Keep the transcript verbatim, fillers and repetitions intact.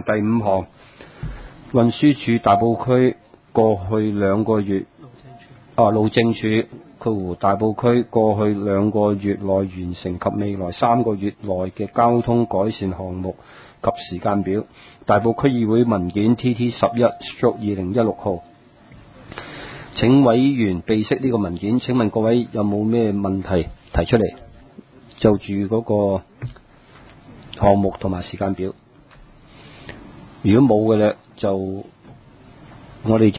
第五項，運輸署大埔區過去兩個月啊，路政署括弧大埔區過去兩個月內完成及未來三個月內嘅交通改善項目及時間表。大埔區議會文件 T T 十一 二零一六號。請委員備悉呢個文件。請問各位有冇咩問題提出嚟？就住嗰個項目同埋時間表。如果冇嘅咧，就我哋